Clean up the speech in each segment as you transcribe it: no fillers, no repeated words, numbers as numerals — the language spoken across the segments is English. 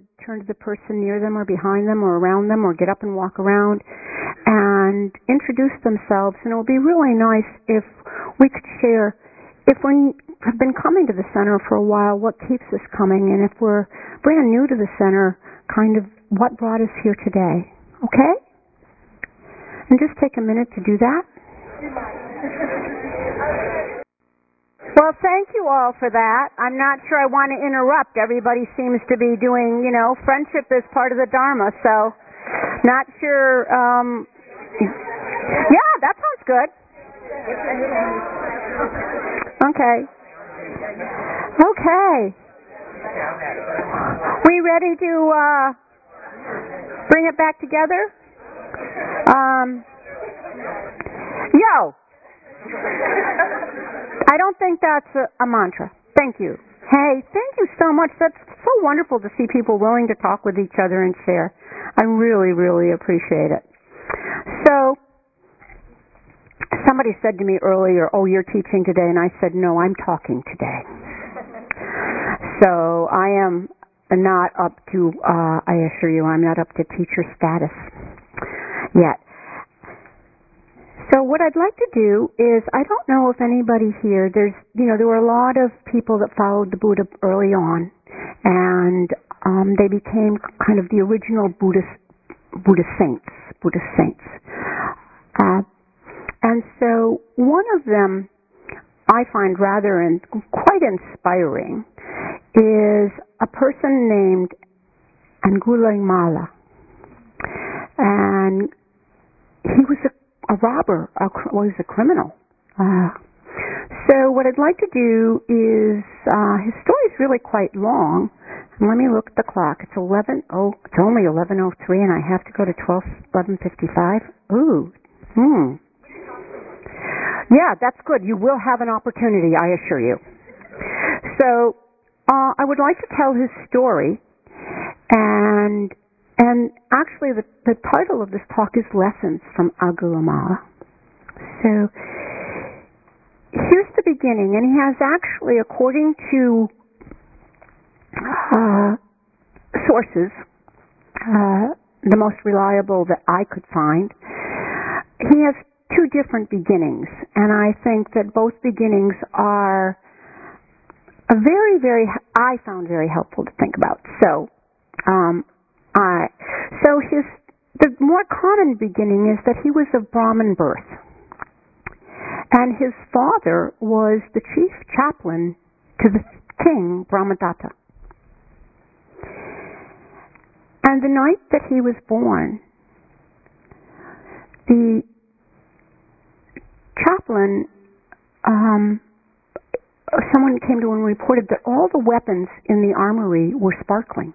would turn to the person near them or behind them or around them or get up and walk around and introduce themselves. And it would be really nice if we could share, if we have been coming to the center for a while, what keeps us coming, and if we're brand new to the center, kind of what brought us here today. Okay? And just take a minute to do that. Well, thank you all for that. I'm not sure I want to interrupt. Everybody seems to be doing, friendship is part of the Dharma, so not sure. Yeah, that sounds good. Okay. We ready to bring it back together? Yo! I don't think that's a mantra. Thank you. Hey, thank you so much. That's so wonderful to see people willing to talk with each other and share. I really, really appreciate it. So, somebody said to me earlier, "Oh, you're teaching today," and I said, "No, I'm talking today." So, I am not up to, I assure you, I'm not up to teacher status yet. So what I'd like to do is, I don't know if anybody here, there were a lot of people that followed the Buddha early on, and they became kind of the original Buddhist saints. And so one of them I find rather quite inspiring is a person named Angulimala. And he was a robber, he was a criminal. So what I'd like to do is, his story is really quite long. And let me look at the clock. It's only 11:03, and I have to go to 11:55. Ooh, Yeah, that's good. You will have an opportunity, I assure you. So, I would like to tell his story, and actually the title of this talk is Lessons from Angulimala. So, here's the beginning, and he has actually, according to sources, the most reliable that I could find, he has two different beginnings, and I think that both beginnings are I found very helpful to think about. So, the more common beginning is that he was of Brahmin birth, and his father was the chief chaplain to the king Brahmadatta. And the night that he was born, the chaplain, someone came to him and reported that all the weapons in the armory were sparkling.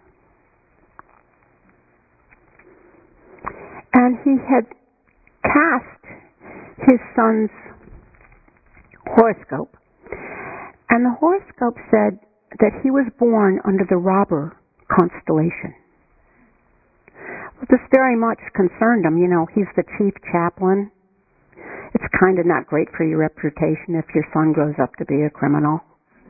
And he had cast his son's horoscope, and the horoscope said that he was born under the robber constellation. Well, this very much concerned him. He's the chief chaplain. It's kind of not great for your reputation if your son grows up to be a criminal.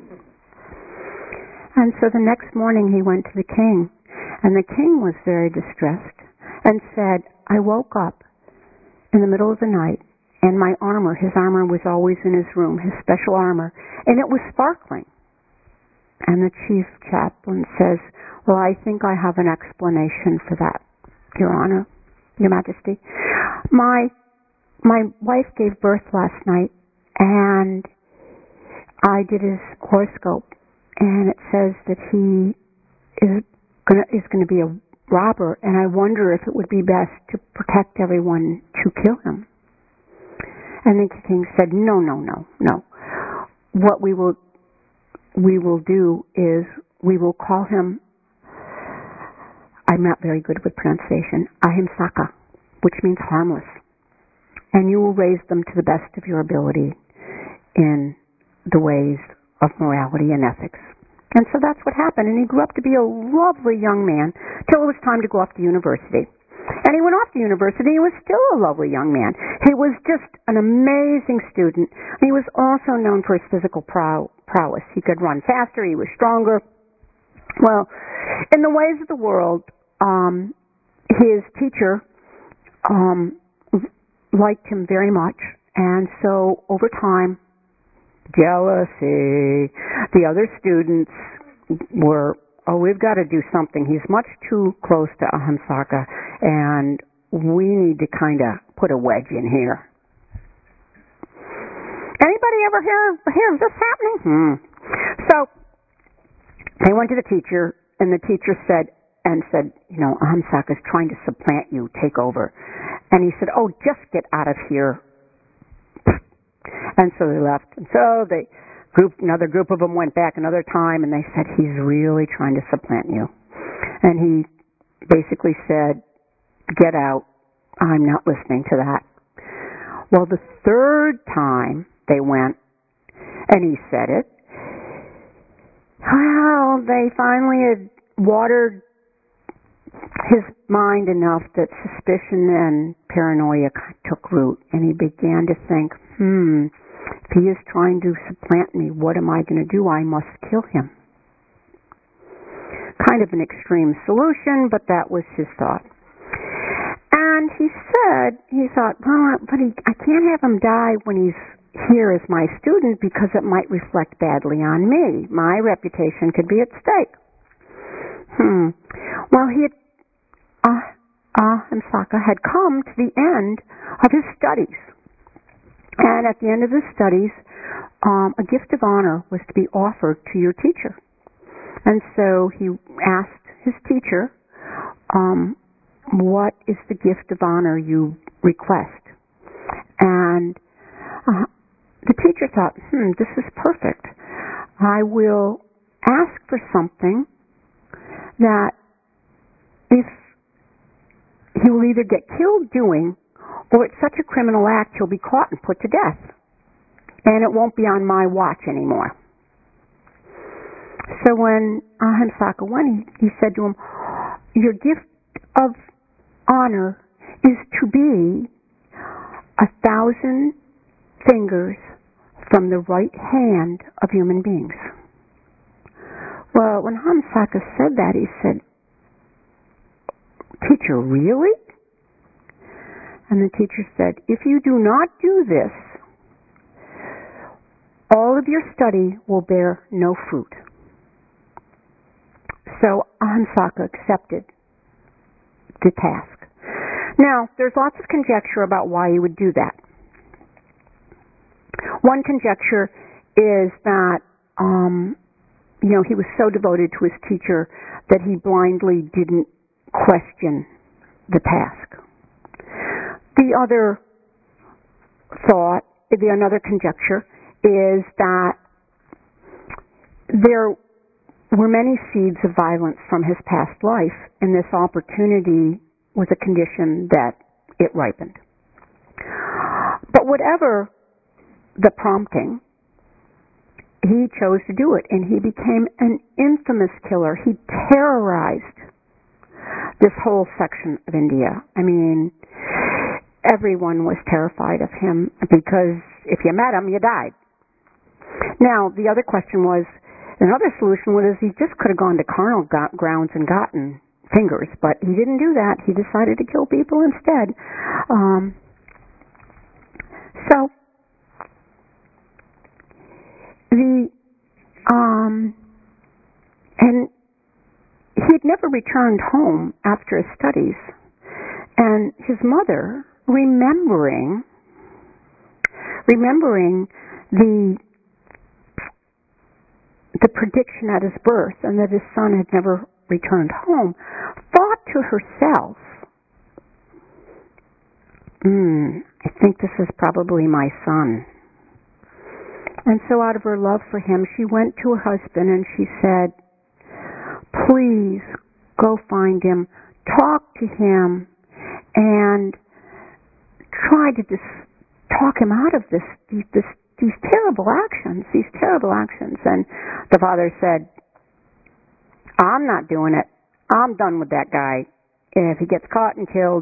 And so the next morning he went to the king, and the king was very distressed and said, "I woke up in the middle of the night, and my armor, his armor was always in his room, his special armor, and it was sparkling." And the chief chaplain says, "Well, I think I have an explanation for that, Your Honor, Your Majesty. My wife gave birth last night, and I did his horoscope, and it says that he is going to be a robber, and I wonder if it would be best to protect everyone to kill him." And the king said, No. What we will do is we will call him, I'm not very good with pronunciation, Ahimsaka, which means harmless. And you will raise them to the best of your ability in the ways of morality and ethics. And so that's what happened. And he grew up to be a lovely young man till it was time to go off to university. And he went off to university. He was still a lovely young man. He was just an amazing student. And he was also known for his physical prowess. He could run faster. He was stronger. Well, in the ways of the world, his teacher liked him very much, and so over time, jealousy. The other students were, we've got to do something. He's much too close to Ahimsaka, and we need to kind of put a wedge in here. Anybody ever hear of this happening? So they went to the teacher, and the teacher said, Ahimsaka is trying to supplant you, take over. And he said, oh, just get out of here. And so they left. And so another group of them went back another time, and they said, he's really trying to supplant you. And he basically said, get out. I'm not listening to that. Well, the third time they went, and he said it, well, they finally had watered his mind enough that suspicion and paranoia took root, and he began to think, if he is trying to supplant me, what am I going to do? I must kill him. Kind of an extreme solution, but that was his thought. And he thought, well, but I can't have him die when he's here as my student because it might reflect badly on me. My reputation could be at stake. Well, Ahimsaka had come to the end of his studies. And at the end of his studies, a gift of honor was to be offered to your teacher. And so he asked his teacher, what is the gift of honor you request? And the teacher thought, this is perfect. I will ask for something that if he will either get killed doing, or it's such a criminal act he'll be caught and put to death. And it won't be on my watch anymore. So when Ahimsaka went, he said to him, your gift of honor is to be 1,000 fingers from the right hand of human beings. Well, when Ahimsaka said that, he said, teacher, really? And the teacher said, if you do not do this, all of your study will bear no fruit. So Ahimsaka accepted the task. Now, there's lots of conjecture about why he would do that. One conjecture is that, he was so devoted to his teacher that he blindly didn't question the task. Another conjecture is that there were many seeds of violence from his past life, and this opportunity was a condition that it ripened. But whatever the prompting, he chose to do it, and he became an infamous killer. He terrorized this whole section of India. I mean, everyone was terrified of him because if you met him, you died. Now, the other question was, another solution was he just could have gone to carnal grounds and gotten fingers, but he didn't do that. He decided to kill people instead. And he had never returned home after his studies, and his mother, remembering the prediction at his birth and that his son had never returned home, thought to herself, I think this is probably my son. And so out of her love for him, she went to her husband and she said, please go find him, talk to him, and try to talk him out of these terrible actions. And the father said, I'm not doing it. I'm done with that guy. If he gets caught and killed,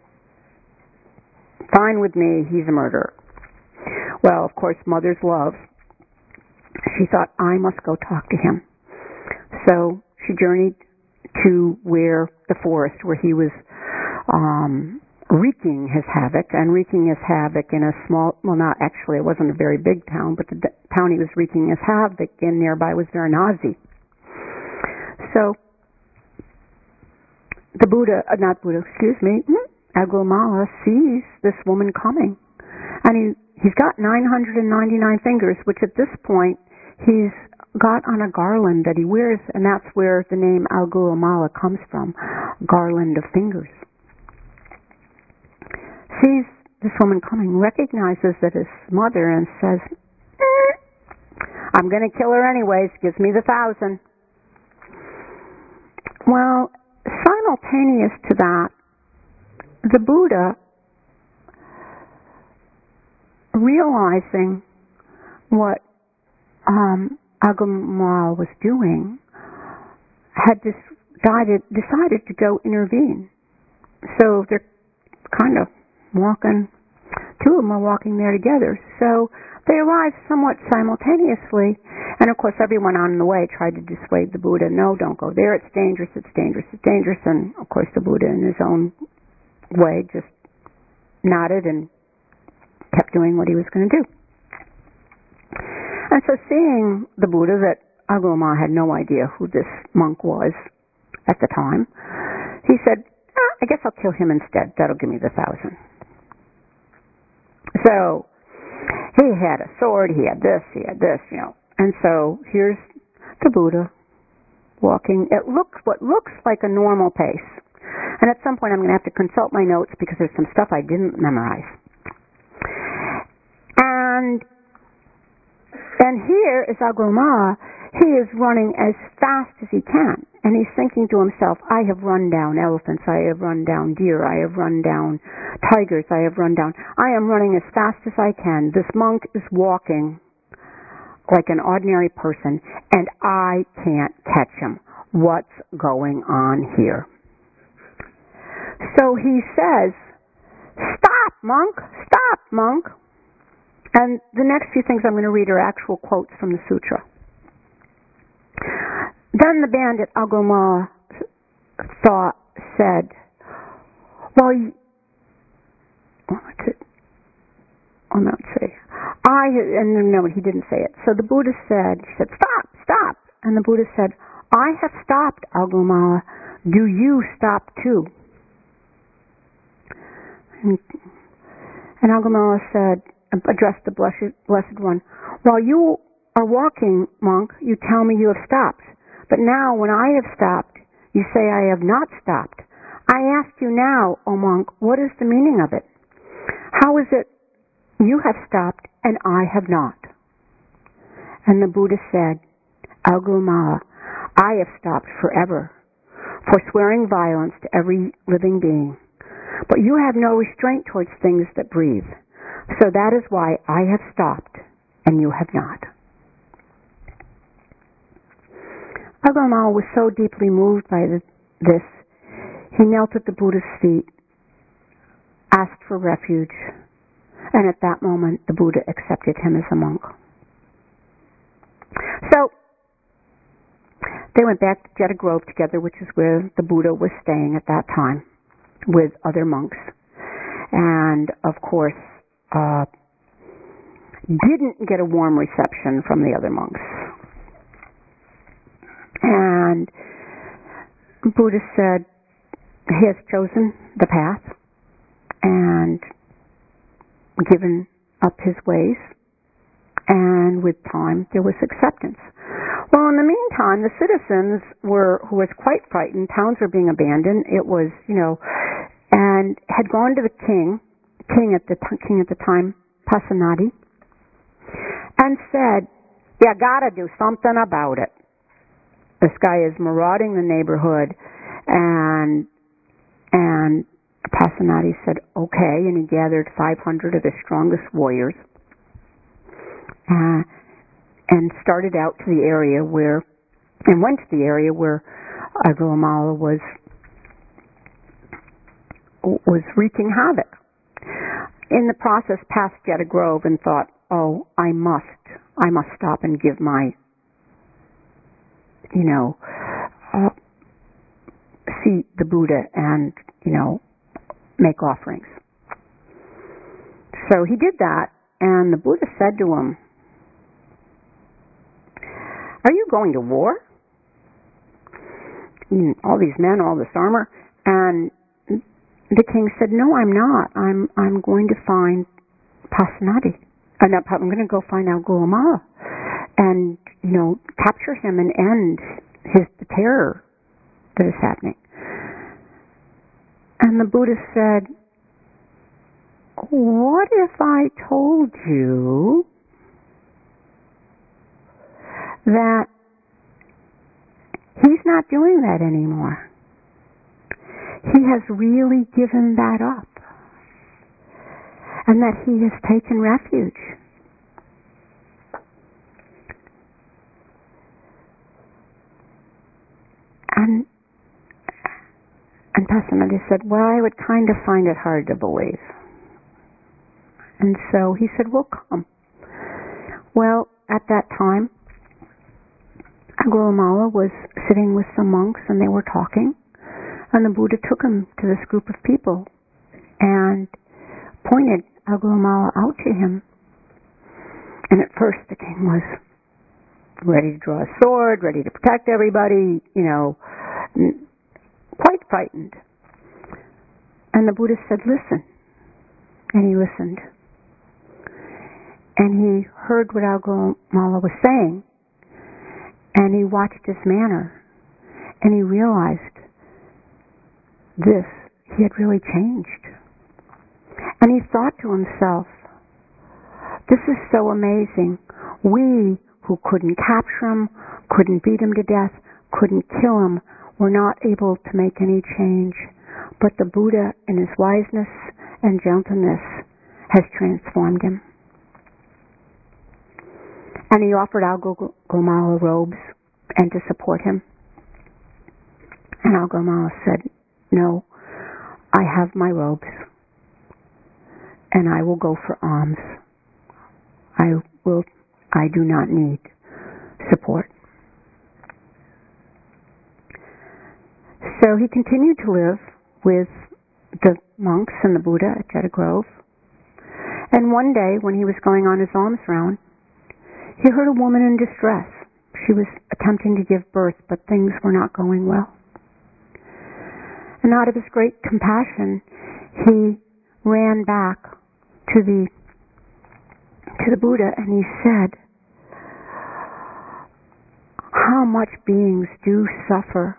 fine with me. He's a murderer. Well, of course, mother's love. She thought, I must go talk to him. So she journeyed to where the forest where he was wreaking his havoc, and wreaking his havoc in a small, well, not actually, it wasn't a very big town, but the town he was wreaking his havoc in nearby was Varanasi. So the Angulimala sees this woman coming, and he's got 999 fingers, which at this point he's got on a garland that he wears, and that's where the name Angulimala comes from, garland of fingers. Sees this woman coming, recognizes that his mother, and says, I'm going to kill her anyways, gives me the 1,000. Well, simultaneous to that, the Buddha, realizing what Angulimala was doing, had decided to go intervene. So they're kind of walking, two of them are walking there together. So they arrived somewhat simultaneously, and of course everyone on the way tried to dissuade the Buddha, no, don't go there, it's dangerous, it's dangerous, it's dangerous, and of course the Buddha in his own way just nodded and kept doing what he was going to do. And so seeing the Buddha, that Angulimala had no idea who this monk was at the time, he said, I guess I'll kill him instead, that'll give me the 1,000. So he had a sword, he had this, and so here's the Buddha walking. It looks what looks like a normal pace. And at some point I'm going to have to consult my notes because there's some stuff I didn't memorize. And here is Angulimala. He is running as fast as he can. And he's thinking to himself, I have run down elephants, I have run down deer, I have run down tigers, I am running as fast as I can. This monk is walking like an ordinary person, and I can't catch him. What's going on here? So he says, stop, monk, stop, monk. And the next few things I'm going to read are actual quotes from the sutra. Then the bandit Angulimala said, well, no, he didn't say it. So the Buddha said, stop, stop. And the Buddha said, I have stopped, Angulimala. Do you stop too? And Angulimala said, addressed the Blessed One, while you are walking, monk, you tell me you have stopped. But now when I have stopped, you say I have not stopped. I ask you now, O monk, what is the meaning of it? How is it you have stopped and I have not? And the Buddha said, Angulimala, I have stopped forever, forswearing violence to every living being. But you have no restraint towards things that breathe. So that is why I have stopped and you have not. Angulimala was so deeply moved by this, he knelt at the Buddha's feet, asked for refuge, and at that moment the Buddha accepted him as a monk. So they went back to Jeta Grove together, which is where the Buddha was staying at that time, with other monks. And of course, didn't get a warm reception from the other monks. And Buddha said he has chosen the path and given up his ways, and with time there was acceptance. Well, in the meantime, the citizens who was quite frightened. Towns were being abandoned. It was, and had gone to the king at the time, Pasenadi, and said, "You got to do something about it. This guy is marauding the neighborhood," and Pasenadi said, "Okay," and he gathered 500 of his strongest warriors and started out to the area where Angulimala was wreaking havoc. In the process, passed Jeta Grove and thought, "Oh, I must stop and give my, see the Buddha and, make offerings. So he did that, and the Buddha said to him, "Are you going to war? All these men, all this armor?" And the king said, "No, I'm not. I'm going to find Pasenadi. I'm going to go find Angulimala and, capture him and end the terror that is happening." And the Buddha said, "What if I told you that he's not doing that anymore? He has really given that up, and that he has taken refuge." And Pasenadi said, "Well, I would kind of find it hard to believe." And so he said, "Well, come." Well, at that time, Angulimala was sitting with some monks, and they were talking, and the Buddha took him to this group of people and pointed Angulimala out to him. And at first the king was ready to draw a sword, ready to protect everybody, quite frightened. And the Buddha said, "Listen." And he listened. And he heard what Angulimala was saying. And he watched his manner. And he realized he had really changed. And he thought to himself, "This is so amazing. We who couldn't capture him, couldn't beat him to death, couldn't kill him, were not able to make any change. But the Buddha, in his wiseness and gentleness, has transformed him." And he offered Angulimala robes and to support him. And Angulimala said, "No, I have my robes, and I will go for alms. I do not need support." So he continued to live with the monks and the Buddha at Jeta Grove. And one day, when he was going on his alms round, he heard a woman in distress. She was attempting to give birth, but things were not going well. And out of his great compassion, he ran back to the Buddha, and he said, "How much beings do suffer."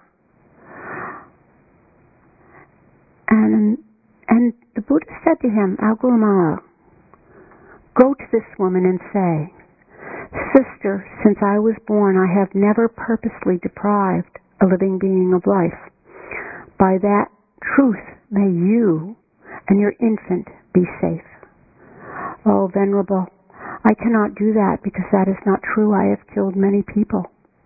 And the Buddha said to him, "Angulimala, go to this woman and say, 'Sister, since I was born, I have never purposely deprived a living being of life. By that truth may you and your infant be safe.'" "Oh, Venerable, I cannot do that because that is not true. I have killed many people."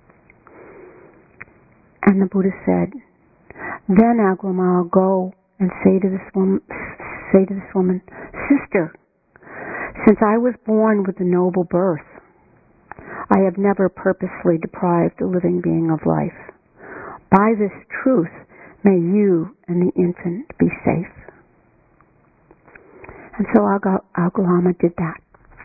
And the Buddha said, "Then, Angulimala, go and say to this woman, 'Sister, since I was born with a noble birth, I have never purposely deprived a living being of life. By this truth, may you and the infant be safe.'" And so Angulimala did that.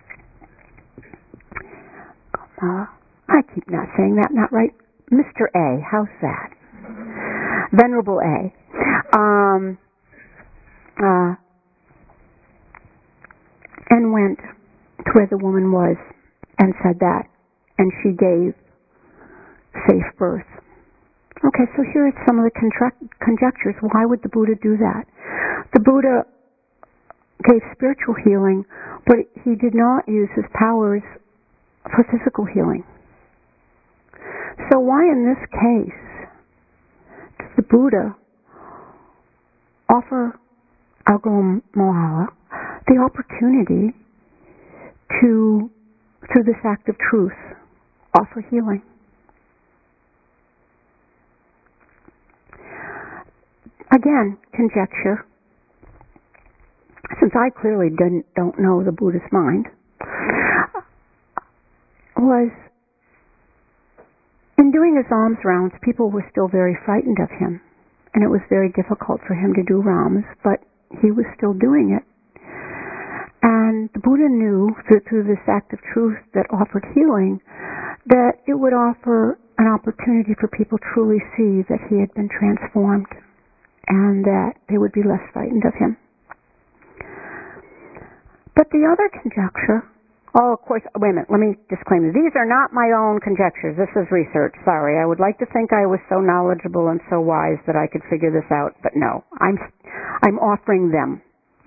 I keep not saying that, not right. Mr. A, how's that? Venerable A. And went to where the woman was and said that, and she gave safe birth. Okay, so here are some of the conjectures. Why would the Buddha do that? The Buddha gave spiritual healing, but he did not use his powers for physical healing. So why in this case does the Buddha offer Angulimala the opportunity to, through this act of truth, offer healing? Again, conjecture. Since I clearly don't know the Buddha's mind, was in doing his alms rounds, people were still very frightened of him. and it was very difficult for him to do rounds, but he was still doing it. And the Buddha knew that through this act of truth that offered healing, that it would offer an opportunity for people to truly see that he had been transformed and that they would be less frightened of him. But the other conjecture, of course, wait a minute, let me disclaim this. These are not my own conjectures. This is research. Sorry. I would like to think I was so knowledgeable and so wise that I could figure this out, but no. I'm offering them.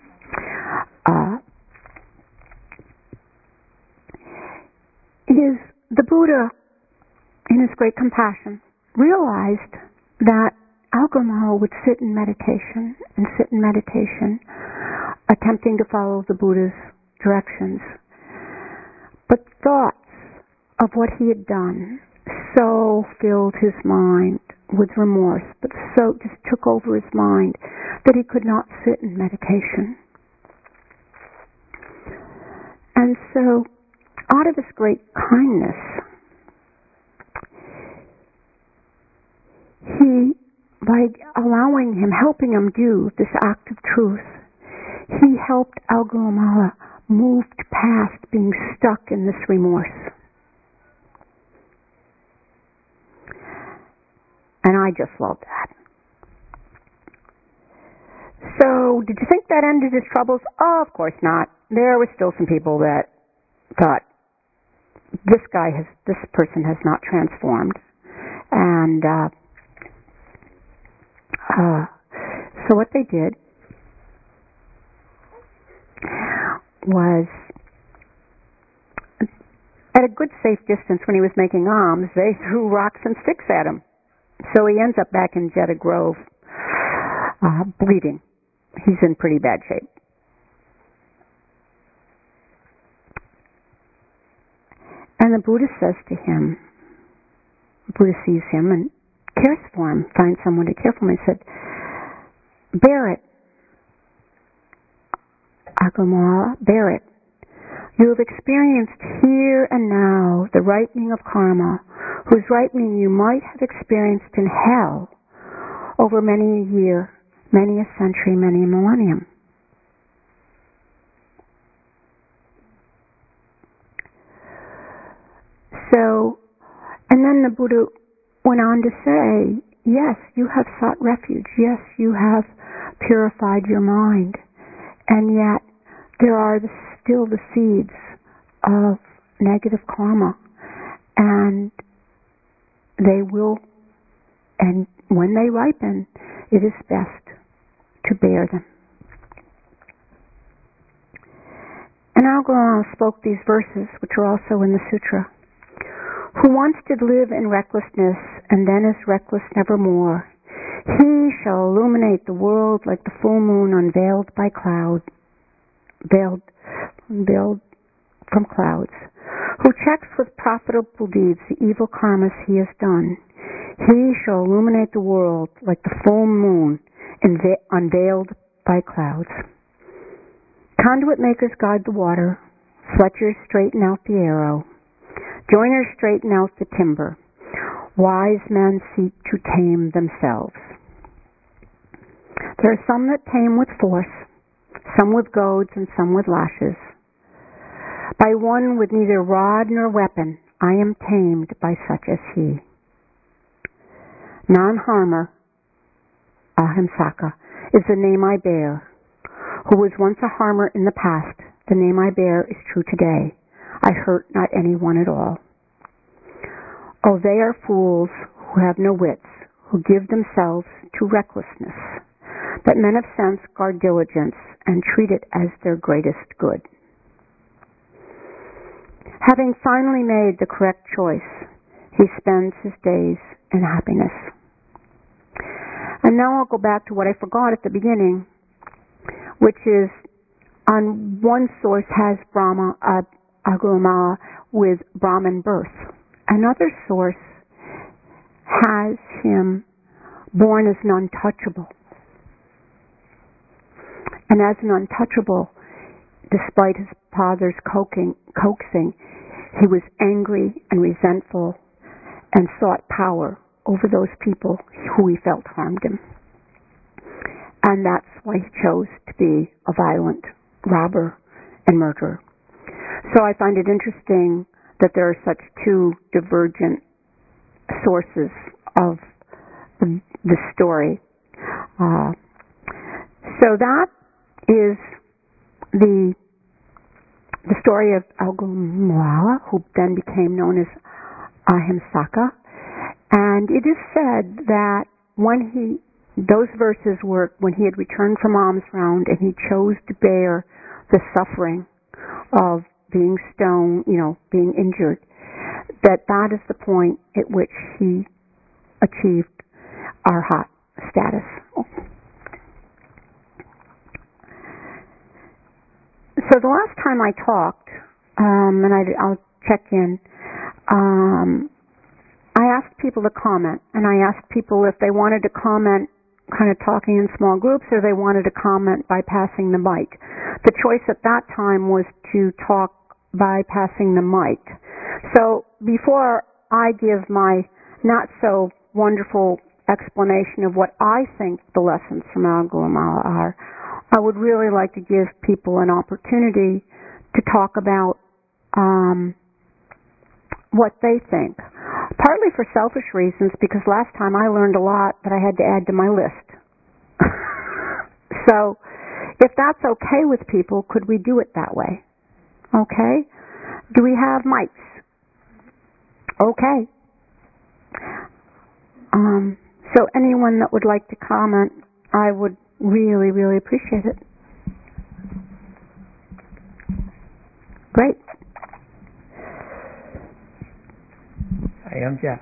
The Buddha, in his great compassion, realized that Aguramala would sit in meditation, attempting to follow the Buddha's directions. But thoughts of what he had done so filled his mind with remorse, but so just took over his mind that he could not sit in meditation. And so, out of his great kindness, by helping him do this act of truth, he helped Aguramala move past being stuck in this remorse. And I just love that. So, did you think that ended his troubles? Oh, of course not. There were still some people that thought, this person has not transformed. And so what they did was, at a good safe distance when he was making alms, they threw rocks and sticks at him. So he ends up back in Jeddah Grove, bleeding. He's in pretty bad shape. And the Buddha says to him, the Buddha sees him and cares for him, finds someone to care for him. He said, bear it, Aguramala, bear it. You have experienced here and now the ripening of karma, whose ripening you might have experienced in hell over many a year, many a century, many a millennium. So, and then the Buddha went on to say, yes, you have sought refuge. Yes, you have purified your mind. And yet, there are still the seeds of negative karma. And they will, and when they ripen, it is best to bear them. And Aguramala spoke these verses, which are also in the sutra. Who once did live in recklessness, and then is reckless nevermore, he shall illuminate the world like the full moon unveiled by cloud, veiled from clouds. Who checks with profitable deeds the evil karmas he has done, he shall illuminate the world like the full moon unveiled by clouds. Conduit makers guide the water, fletchers straighten out the arrow, joiners straighten out the timber, wise men seek to tame themselves. There are some that tame with force, some with goads and some with lashes. By one with neither rod nor weapon, I am tamed by such as he. Non-harmer, Ahimsaka, is the name I bear. Who was once a harmer in the past, the name I bear is true today. I hurt not anyone at all. Oh, they are fools who have no wits, who give themselves to recklessness. But men of sense guard diligence and treat it as their greatest good. Having finally made the correct choice, he spends his days in happiness. And now I'll go back to what I forgot at the beginning, which is, on one source has Aguramala with Brahmin birth. Another source has him born as an untouchable. And as an untouchable, despite his father's coaxing, he was angry and resentful and sought power over those people who he felt harmed him. and that's why he chose to be a violent robber and murderer. So I find it interesting that there are such two divergent sources of the story. So that is the story of Aguamala, who then became known as Ahimsaka. And it is said that when those verses were when he had returned from alms round and he chose to bear the suffering of being stoned, being injured, that is the point at which he achieved arhat status. So the last time I talked, and I'll check in, I asked people to comment, and I asked people if they wanted to comment kind of talking in small groups or they wanted to comment by passing the mic. The choice at that time was to talk by passing the mic. So before I give my not so wonderful explanation of what I think the lessons from Aguamala are, I would really like to give people an opportunity to talk about what they think. Partly for selfish reasons, because last time I learned a lot that I had to add to my list. So, if that's okay with people, could we do it that way? Okay? Do we have mics? Okay. So anyone that would like to comment, I would really, really appreciate it. Great. Hi, I'm Jeff.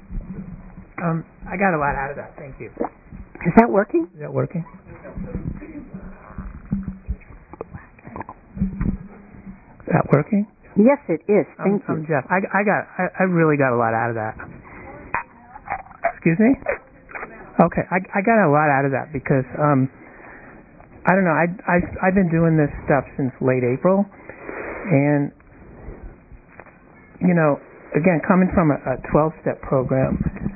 I got a lot out of that. Thank you. Is that working? Is that working? Is that working? Yes, it is. Thank you. I'm Jeff. I really got a lot out of that. Excuse me? Okay, I got a lot out of that because I don't know. I've been doing this stuff since late April, and again, coming from a 12-step program,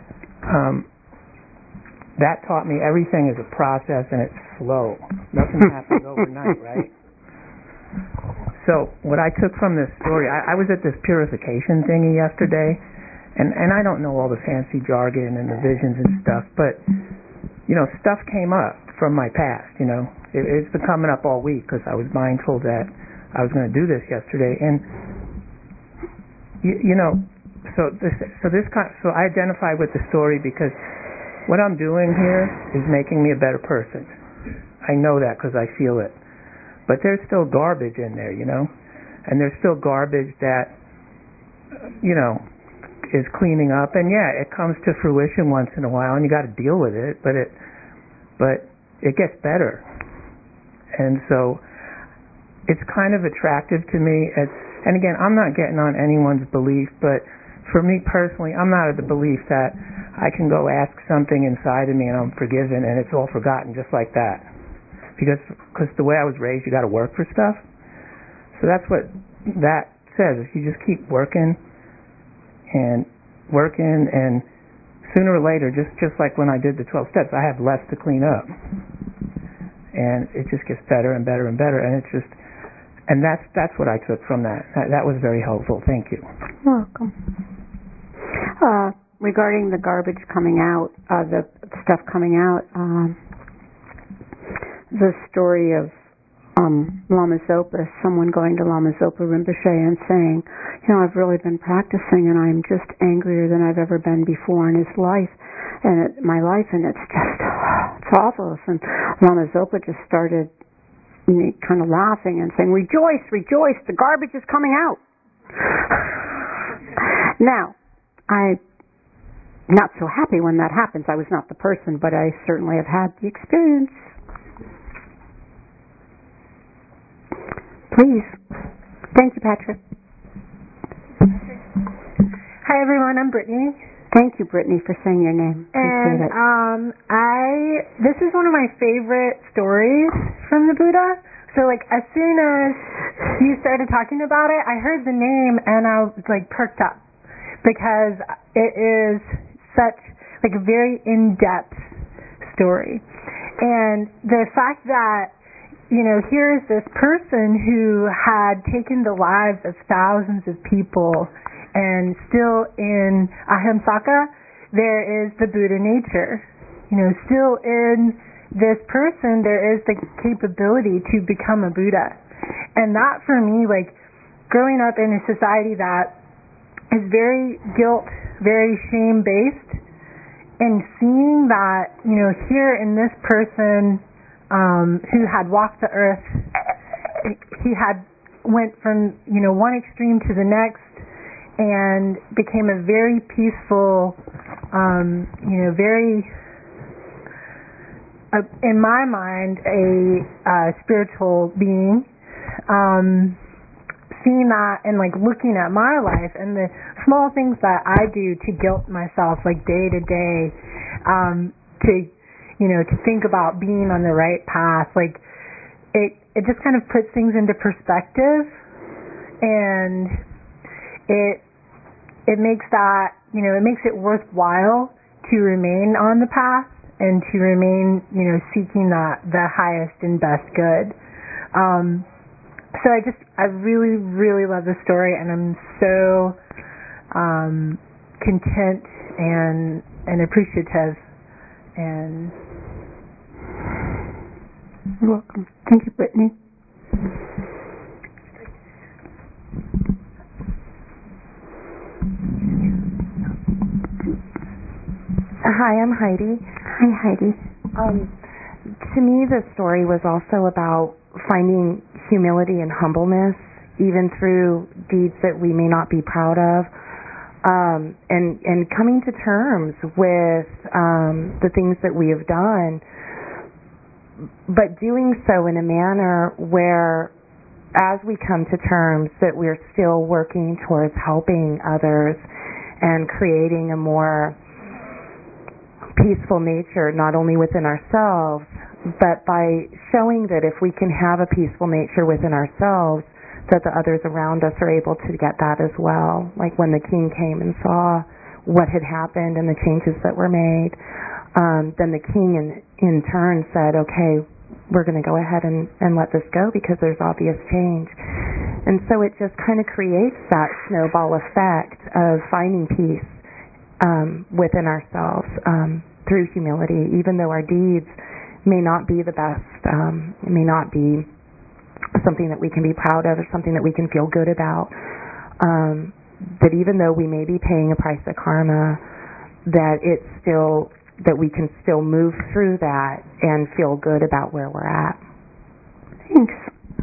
that taught me everything is a process and it's slow. Nothing happens overnight, right? So what I took from this story, I was at this purification thingy yesterday, and I don't know all the fancy jargon and the visions and stuff, but stuff came up from my past. It's been coming up all week because I was mindful that I was going to do this yesterday, and so I identified with the story because what I'm doing here is making me a better person. I know that because I feel it. But there's still garbage in there, and there's still garbage that, is cleaning up. And yeah, it comes to fruition once in a while, and you got to deal with it. But it gets better, and so it's kind of attractive to me. And again, I'm not getting on anyone's belief, but for me personally, I'm not of the belief that I can go ask something inside of me and I'm forgiven and it's all forgotten just like that. Because the way I was raised, you got to work for stuff. So that's what that says. If you just keep working, and sooner or later, just like when I did the 12 steps, I have less to clean up, and it just gets better and better and better. And it's just, and that's what I took from that. That was very helpful. Thank you. You're welcome. Regarding the garbage coming out, the stuff coming out. The story of Lama Zopa, someone going to Lama Zopa Rinpoche and saying, I've really been practicing and I'm just angrier than I've ever been before in my life, and it's just, it's awful. And Lama Zopa just started kind of laughing and saying, rejoice, rejoice, the garbage is coming out. Now, I'm not so happy when that happens. I was not the person, but I certainly have had the experience. Please. Thank you, Patrick. Hi, everyone. I'm Brittany. Thank you, Brittany, for saying your name. And this is one of my favorite stories from the Buddha. So, as soon as you started talking about it, I heard the name and I was perked up because it is such a very in-depth story. And the fact that, here is this person who had taken the lives of thousands of people, and still in Ahimsaka, there is the Buddha nature. Still in this person, there is the capability to become a Buddha. And that, for me, growing up in a society that is very guilt, very shame-based, and seeing that, here in this person who had walked the earth, he had went from, one extreme to the next and became a very peaceful, very, in my mind, a spiritual being. Seeing that and looking at my life and the small things that I do to guilt myself day to day, to think about being on the right path, it just kind of puts things into perspective, and it makes that, it makes it worthwhile to remain on the path and to remain, seeking the highest and best good. So I really, really love the story, and I'm so content and appreciative. And you're welcome. Thank you, Brittany. Hi, I'm Heidi. Hi, Heidi. To me, the story was also about finding humility and humbleness, even through deeds that we may not be proud of, and coming to terms with the things that we have done, but doing so in a manner where, as we come to terms, that we're still working towards helping others and creating a more peaceful nature, not only within ourselves, but by showing that if we can have a peaceful nature within ourselves, that the others around us are able to get that as well. Like when the king came and saw what had happened and the changes that were made, then the king in turn said, okay, we're going to go ahead and let this go because there's obvious change. And so it just kind of creates that snowball effect of finding peace within ourselves through humility, even though our deeds may not be the best, it may not be something that we can be proud of or something that we can feel good about, that even though we may be paying a price of karma, that it's still, that we can still move through that and feel good about where we're at. Thanks.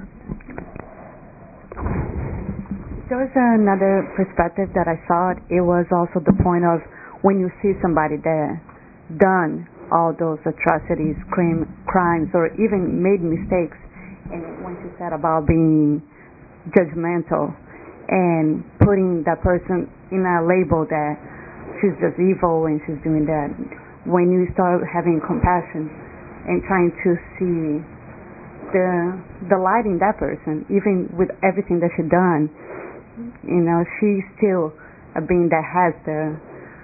There was another perspective that I saw. It was also the point of when you see somebody that done all those atrocities, crimes, or even made mistakes, and when she said about being judgmental and putting that person in a label that she's just evil and she's doing that, when you start having compassion and trying to see the light in that person, even with everything that she's done, she's still a being that has the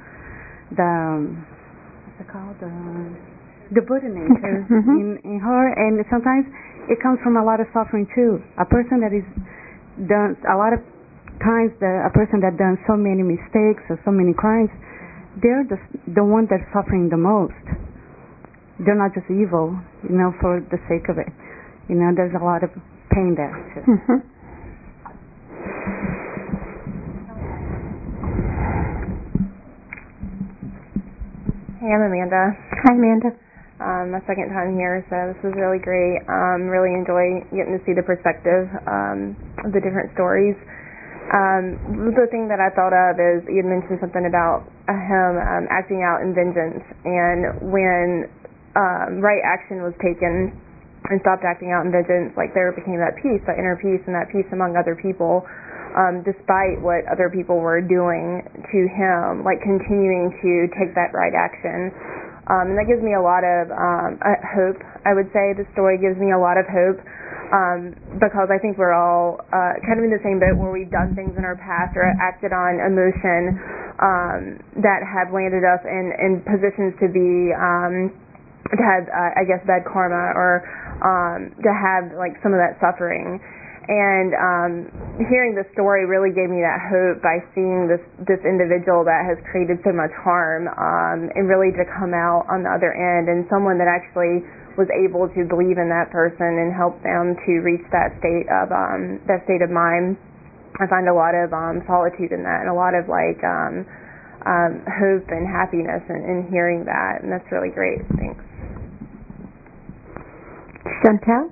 Buddha nature in her, and sometimes it comes from a lot of suffering too. A person that is done a lot of times, a person that done so many mistakes or so many crimes, they're the one that's suffering the most. They're not just evil, for the sake of it. There's a lot of pain there too. Hey, I'm Amanda. Hi, Amanda. My second time here, so this was really great. Really enjoy getting to see the perspective of the different stories. The thing that I thought of is you had mentioned something about him acting out in vengeance, and when right action was taken and stopped acting out in vengeance, there became that peace, that inner peace, and that peace among other people. Despite what other people were doing to him, continuing to take that right action. And that gives me a lot of hope, I would say. The story gives me a lot of hope because I think we're all kind of in the same boat where we've done things in our past or acted on emotion that have landed us in positions to be to have I guess bad karma, or to have like some of that suffering. And hearing the story really gave me that hope by seeing this individual that has created so much harm, and really to come out on the other end, and someone that actually was able to believe in that person and help them to reach that state of mind. I find a lot of solitude in that, and a lot of like hope and happiness in hearing that, and that's really great. Thanks. Chantel?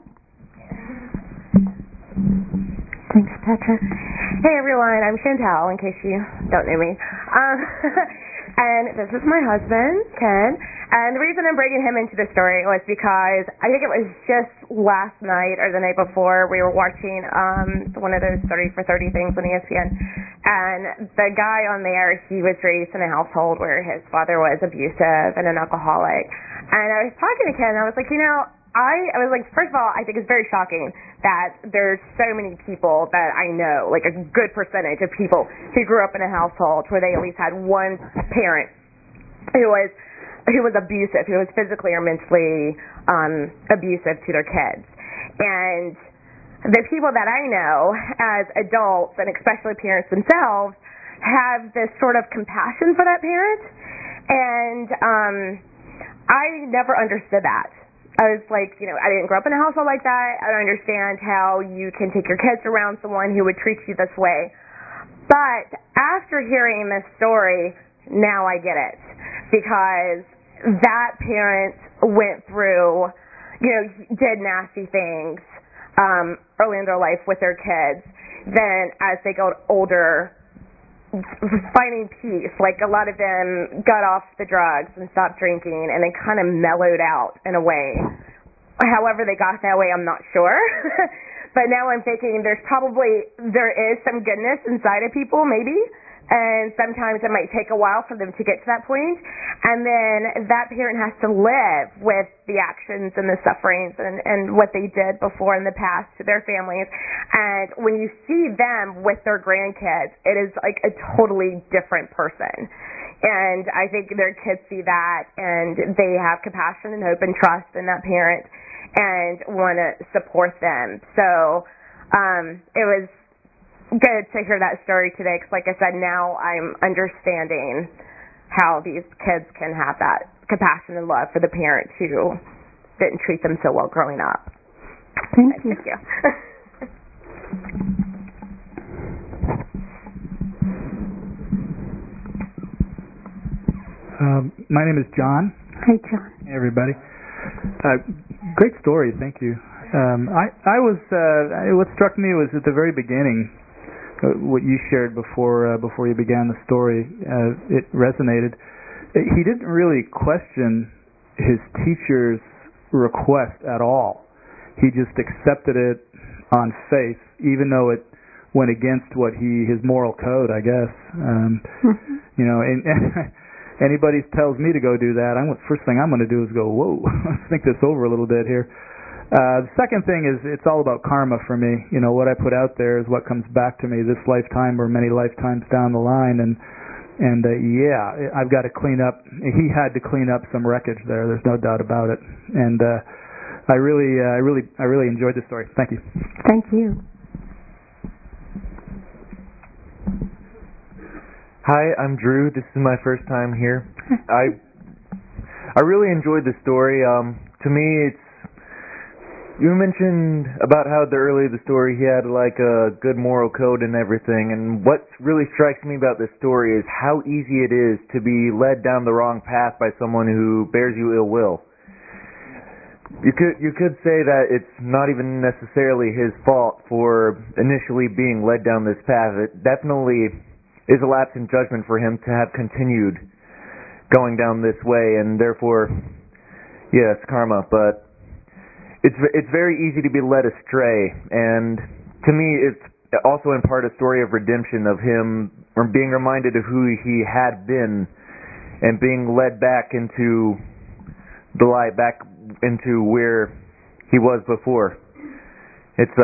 Thanks, Petra. Hey everyone, I'm Chantel, in case you don't know me. And this is my husband, Ken. And the reason I'm bringing him into the story was because I think it was just last night or the night before we were watching one of those 30 for 30 things on ESPN. And the guy on there, he was raised in a household where his father was abusive and an alcoholic. And I was talking to Ken, and I was like, I was like, first of all, I think it's very shocking that there's so many people that I know, like a good percentage of people who grew up in a household where they at least had one parent who was abusive, who was physically or mentally abusive to their kids. And the people that I know as adults, and especially parents themselves, have this sort of compassion for that parent. And I never understood that. I was like, I didn't grow up in a household like that. I don't understand how you can take your kids around someone who would treat you this way. But after hearing this story, now I get it. Because that parent went through, did nasty things early in their life with their kids. Then as they got older, finding peace. Like a lot of them got off the drugs and stopped drinking, and they kind of mellowed out in a way. However they got that way, I'm not sure. But now I'm thinking there is some goodness inside of people, maybe. And sometimes it might take a while for them to get to that point. And then that parent has to live with the actions and the sufferings and what they did before in the past to their families. And when you see them with their grandkids, it is like a totally different person. And I think their kids see that, and they have compassion and hope and trust in that parent and want to support them. So it was good to hear that story today, because like I said, now I'm understanding how these kids can have that compassion and love for the parents who didn't treat them so well growing up. Thank you. Thank you. My name is John. Hi, John. Hey, everybody. Great story. Thank you. What struck me was at the very beginning, what you shared before you began the story. It resonated. He didn't really question his teacher's request at all. He just accepted it on faith, even though it went against his moral code, I guess. And anybody tells me to go do that, first thing I'm going to do is go, whoa, let's think this over a little bit here. The second thing is it's all about karma for me. What I put out there is what comes back to me this lifetime or many lifetimes down the line. And I've got to clean up. He had to clean up some wreckage there. There's no doubt about it. And I really enjoyed the story. Thank you. Thank you. Hi, I'm Drew. This is my first time here. I really enjoyed the story. To me, you mentioned about how early the story he had like a good moral code and everything, and what really strikes me about this story is how easy it is to be led down the wrong path by someone who bears you ill will. You could say that it's not even necessarily his fault for initially being led down this path. It definitely is a lapse in judgment for him to have continued going down this way, and therefore, yes, karma. But it's very easy to be led astray, and to me it's also in part a story of redemption, of him being reminded of who he had been and being led back into the light, back into where he was before. It's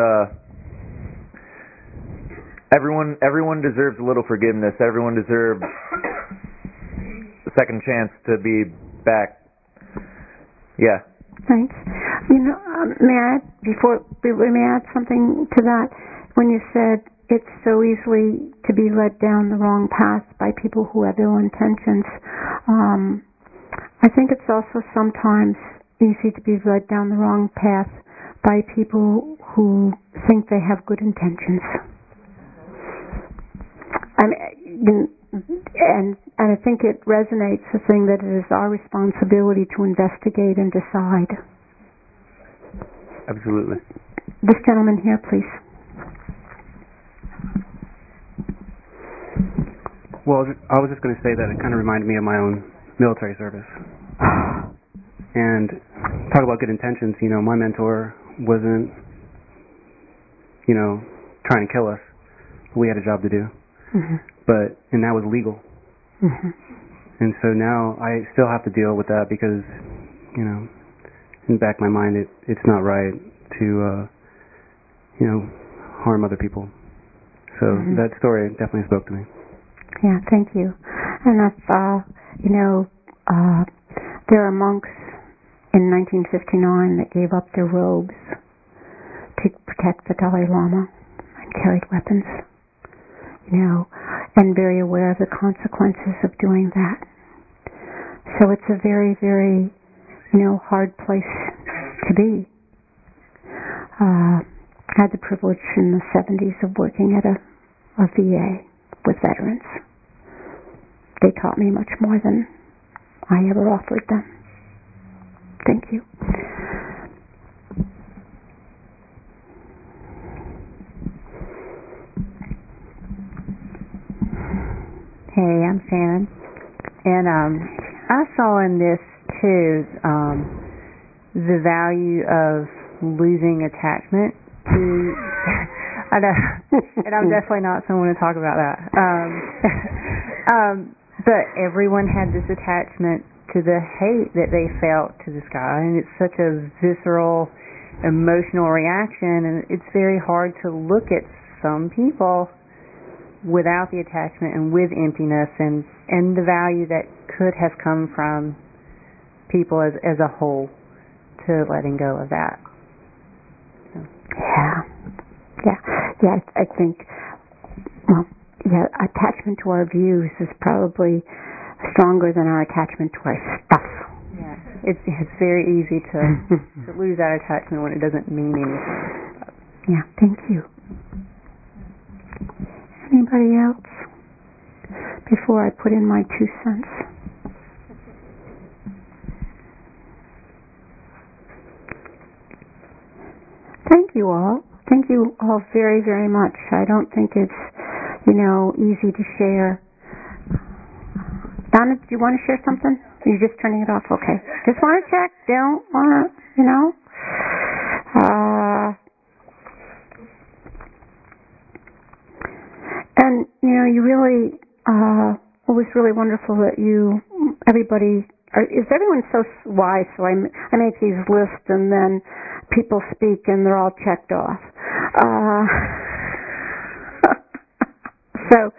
everyone deserves a little forgiveness. Everyone deserves a second chance to be back. Yeah. Thanks. May I add something to that? When you said it's so easily to be led down the wrong path by people who have ill intentions, I think it's also sometimes easy to be led down the wrong path by people who think they have good intentions. And I think it resonates, the thing that it is our responsibility to investigate and decide. Absolutely. This gentleman here, please. Well, I was just going to say that it kind of reminded me of my own military service. And talk about good intentions, my mentor wasn't, trying to kill us. We had a job to do. Mm-hmm. And that was legal. Mm-hmm. And so now I still have to deal with that because, in the back of my mind, it's not right to, harm other people. So mm-hmm. that story definitely spoke to me. Yeah, thank you. And there are monks in 1959 that gave up their robes to protect the Dalai Lama and carried weapons, and very aware of the consequences of doing that. So it's a very, very, hard place to be. I had the privilege in the 70s of working at a VA with veterans. They taught me much more than I ever offered them. Thank you. Hey, I'm Shannon. And I saw in this, too, the value of losing attachment to... I know, and I'm definitely not someone to talk about that. But everyone had this attachment to the hate that they felt to this guy, and it's such a visceral, emotional reaction, and it's very hard to look at some people without the attachment and with emptiness and the value that could have come from people as a whole to letting go of that. So. Yeah, I think, attachment to our views is probably stronger than our attachment to our stuff. Yeah, it's very easy to lose that attachment when it doesn't mean anything. Yeah, thank you. Anybody else? Before I put in my 2 cents. Thank you all. Thank you all very, very much. I don't think it's, easy to share. Donna, do you want to share something? Are you just turning it off? Okay. Just want to check. Don't want to, And, you really, it was really wonderful that everybody, is everyone so wise? So I make these lists and then people speak and they're all checked off. So,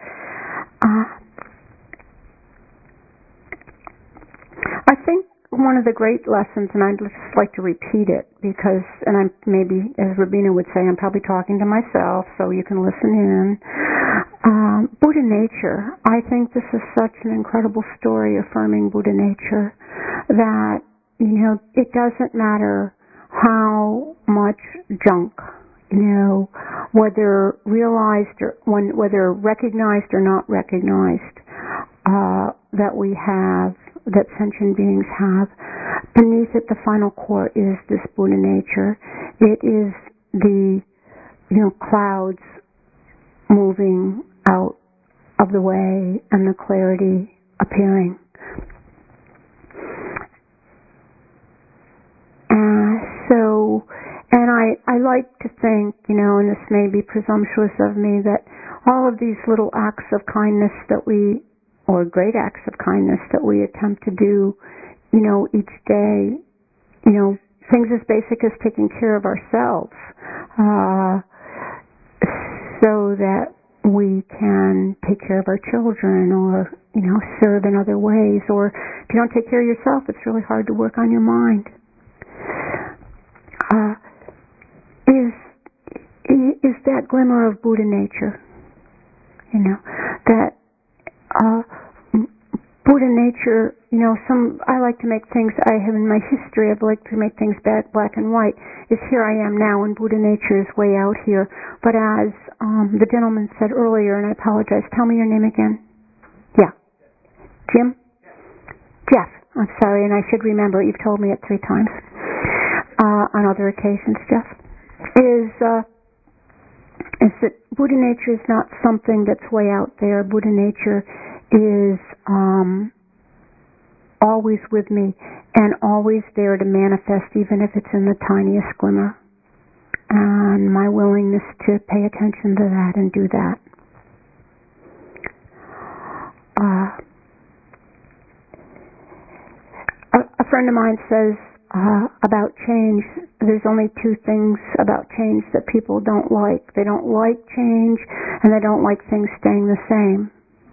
I think one of the great lessons, and I'd just like to repeat it because, and I'm maybe, as Rabina would say, I'm probably talking to myself, so you can listen in. Buddha nature. I think this is such an incredible story affirming Buddha nature that, it doesn't matter how much junk, whether realized or whether recognized or not recognized, that we have, that sentient beings have. Beneath it, the final core is this Buddha nature. It is the, clouds moving out of the way and the clarity appearing. And I like to think, and this may be presumptuous of me, that all of these little acts of kindness or great acts of kindness that we attempt to do, each day, things as basic as taking care of ourselves, so that we can take care of our children or, serve in other ways. Or if you don't take care of yourself, it's really hard to work on your mind. is that glimmer of Buddha nature. That Buddha nature, I like to make things, I have in my history, I've liked to make things black and white, is here I am now, and Buddha nature is way out here. But as the gentleman said earlier, and I apologize, tell me your name again. Yeah. Jim? Jeff. I'm sorry, and I should remember, you've told me it 3 times on other occasions, Jeff, is that Buddha nature is not something that's way out there. Buddha nature is always with me and always there to manifest, even if it's in the tiniest glimmer. And my willingness to pay attention to that and do that. A friend of mine says about change, there's only 2 things about change that people don't like. They don't like change, and they don't like things staying the same.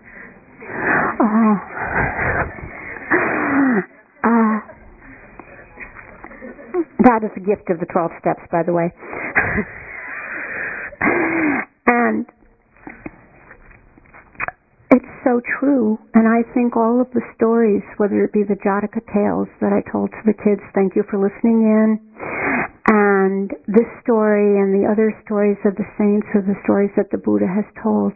That is a gift of the 12 steps, by the way. And it's so true, and I think all of the stories, whether it be the Jataka tales that I told to the kids, thank you for listening in, and this story and the other stories of the saints or the stories that the Buddha has told,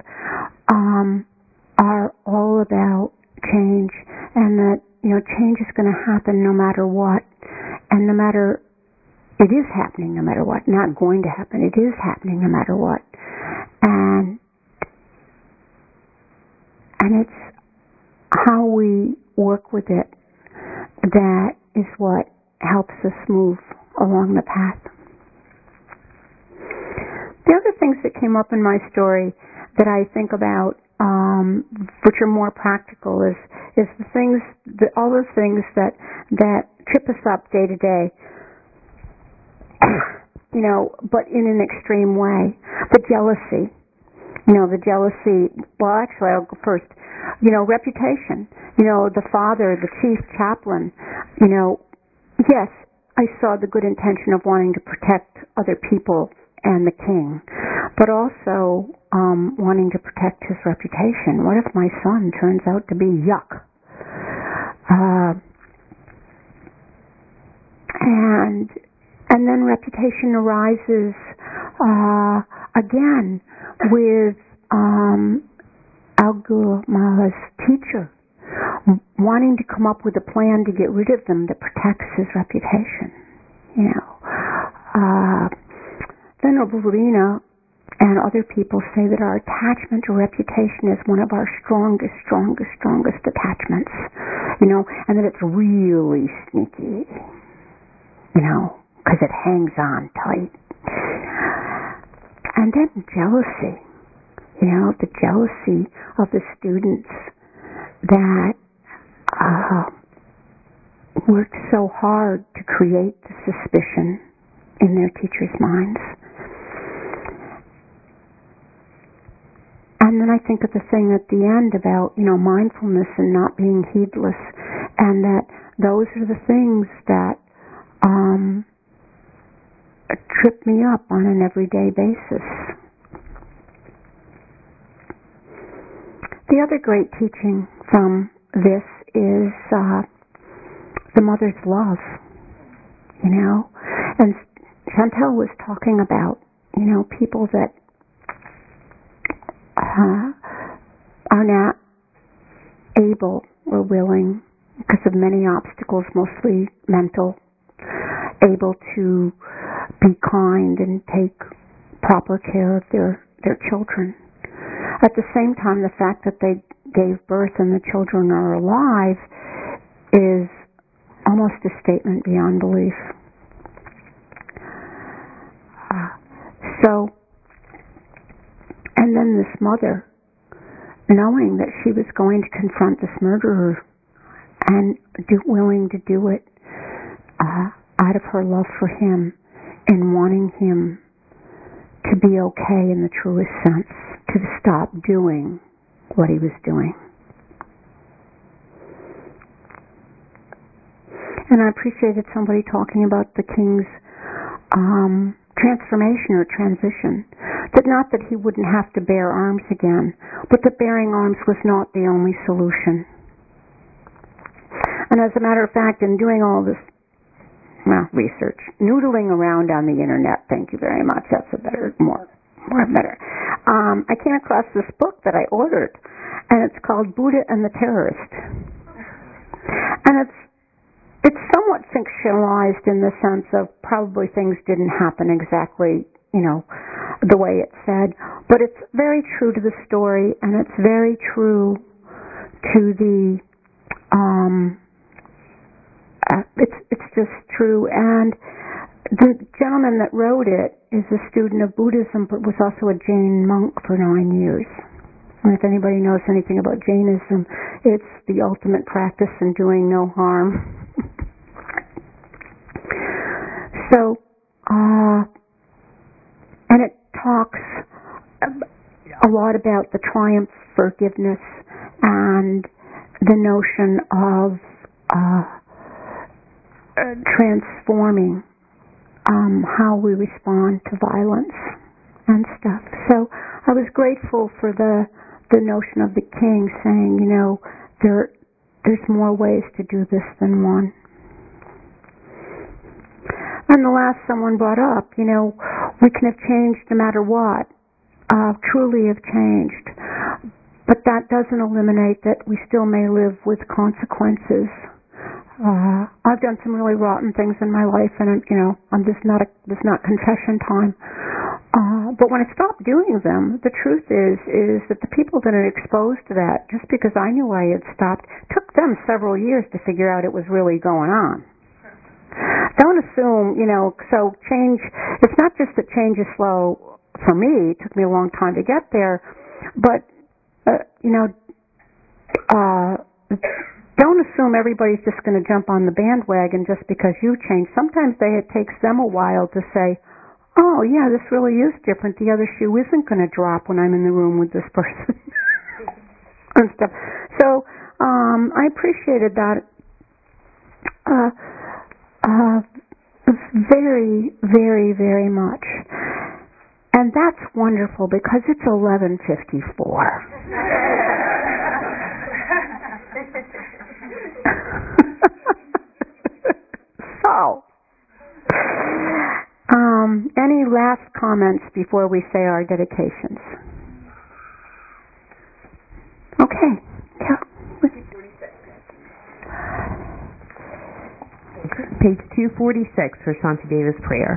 are all about change, and that change is going to happen no matter what, and it is happening no matter what. Not going to happen, it is happening no matter what. And it's how we work with it that is what helps us move along the path. The other things that came up in my story that I think about, which are more practical, is the things, all those things that trip us up day to day, but in an extreme way. The jealousy. Well, actually, I'll go first. Reputation. The father, the chief chaplain. Yes, I saw the good intention of wanting to protect other people and the king, but also wanting to protect his reputation. What if my son turns out to be yuck? And then reputation arises again with Angulimala's teacher wanting to come up with a plan to get rid of them that protects his reputation. Venerable Rina and other people say that our attachment to reputation is one of our strongest attachments, and that it's really sneaky, because it hangs on tight. And then jealousy, the jealousy of the students that worked so hard to create the suspicion in their teachers' minds. And then I think of the thing at the end about, mindfulness and not being heedless, and that those are the things that trip me up on an everyday basis. The other great teaching from this is the mother's love, and Chantel was talking about, people that are not able or willing, because of many obstacles, mostly mental, able to be kind and take proper care of their children. At the same time, the fact that they gave birth and the children are alive is almost a statement beyond belief. And then this mother, knowing that she was going to confront this murderer and willing to do it out of her love for him and wanting him to be okay in the truest sense, to stop doing what he was doing. And I appreciated somebody talking about the king's transformation or transition. That not that he wouldn't have to bear arms again, but that bearing arms was not the only solution. And as a matter of fact, in doing all this research, noodling around on the internet, thank you very much, that's a better, more better. I came across this book that I ordered, and it's called Buddha and the Terrorist. And it's somewhat fictionalized in the sense of probably things didn't happen exactly, the way it said, but it's very true to the story, and it's very true to the it's just true. And the gentleman that wrote it is a student of Buddhism, but was also a Jain monk for 9 years. And if anybody knows anything about Jainism, it's the ultimate practice in doing no harm. So, and it talks a lot about the triumph of forgiveness and the notion of transforming how we respond to violence and stuff. So I was grateful for the notion of the king saying, there's more ways to do this than one. And the last someone brought up, we can have changed no matter what, truly have changed. But that doesn't eliminate that we still may live with consequences. I've done some really rotten things in my life, and this is not confession time. But when I stopped doing them, the truth is that the people that are exposed to that, just because I knew I had stopped, took them several years to figure out it was really going on. Don't assume, so change, it's not just that change is slow for me, it took me a long time to get there, but, don't assume everybody's just going to jump on the bandwagon just because you change. Sometimes it takes them a while to say, oh yeah, this really is different. The other shoe isn't going to drop when I'm in the room with this person. And stuff. So, I appreciated that. Very, very, very much. And that's wonderful because it's 11:54. So, any last comments before we say our dedications? Okay. Yeah. Page 246 for Shantideva's prayer.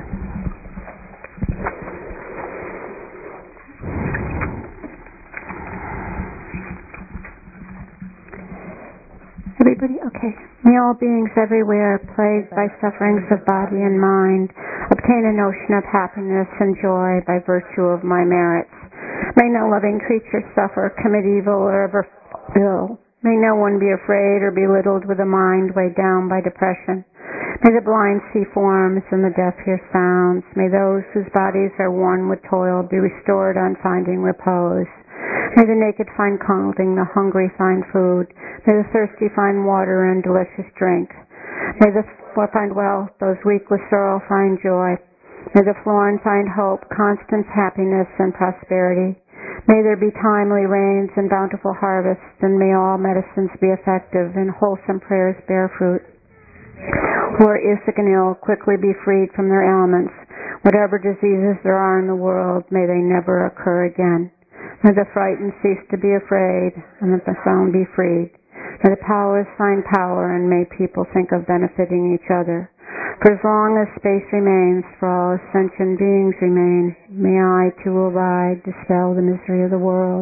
Everybody? Okay. May all beings everywhere, plagued by sufferings of body and mind, obtain a notion of happiness and joy by virtue of my merits. May no loving creature suffer, commit evil, or ever ill. May no one be afraid or belittled with a mind weighed down by depression. May the blind see forms and the deaf hear sounds. May those whose bodies are worn with toil be restored on finding repose. May the naked find clothing, the hungry find food. May the thirsty find water and delicious drink. May the poor find wealth, those weak with sorrow find joy. May the forlorn find hope, constant happiness and prosperity. May there be timely rains and bountiful harvests, and may all medicines be effective and wholesome prayers bear fruit. Who are sick and ill, quickly be freed from their ailments. Whatever diseases there are in the world, may they never occur again. May the frightened cease to be afraid, and the sound be freed. May the powers find power, and may people think of benefiting each other. For as long as space remains, for all sentient beings remain, may I too abide, dispel the misery of the world.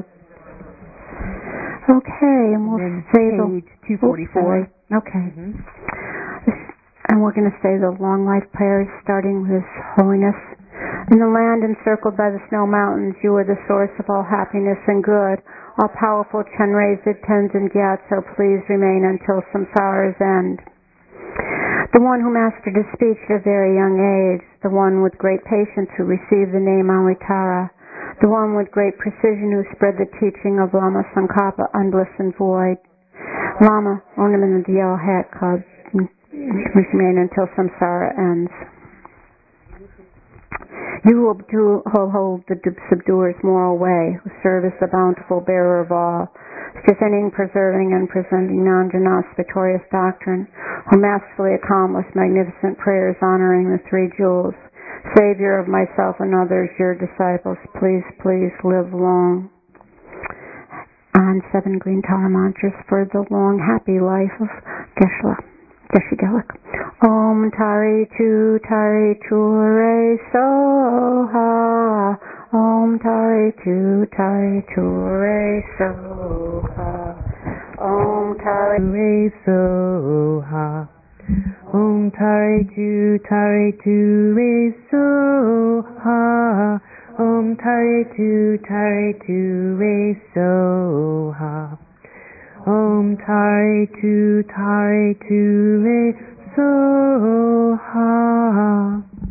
Okay, and we'll say page 244. Okay. And we're going to say the long life prayers, starting with His Holiness. In the land encircled by the snow mountains, you are the source of all happiness and good. All powerful Chenrezig, Tenzin Gyatso, please remain until samsara's end. The one who mastered his speech at a very young age, the one with great patience who received the name Amritara, the one with great precision who spread the teaching of Lama Tsongkhapa, unbliss and void. Lama, ornament of the Yellow Hat Club, remain until samsara ends. You will hold the subduer's moral way, who serve as the bountiful bearer of all, strengthening, preserving, and presenting Nanjana's victorious doctrine, who masterfully accomplish magnificent prayers honoring the three jewels. Savior of myself and others, your disciples, please, please live long. And 7 green tower mantras for the long, happy life of Geshe Gelik. Om Tari Tu Re Soha. Om Tari Tu Re Soha. Om Tari Re Soha. Om Tari Tu Re Soha. Om Tari Tu Re Soha. Om Tari Tu Re Soha.